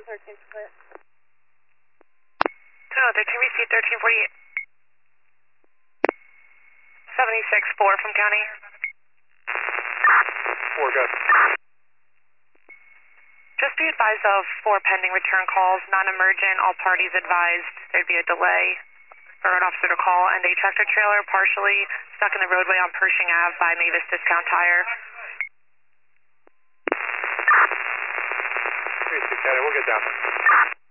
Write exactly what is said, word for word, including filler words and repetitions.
one thirteen split. No, thirteen receipt, thirteen forty-eight. seventy-six four from county. four, good. Just be advised of four pending return calls, non-emergent, all parties advised there'd be a delay for an officer to call, and a tractor trailer partially stuck in the roadway on Pershing Avenue by Mavis Discount Tire. three six, we'll get down there.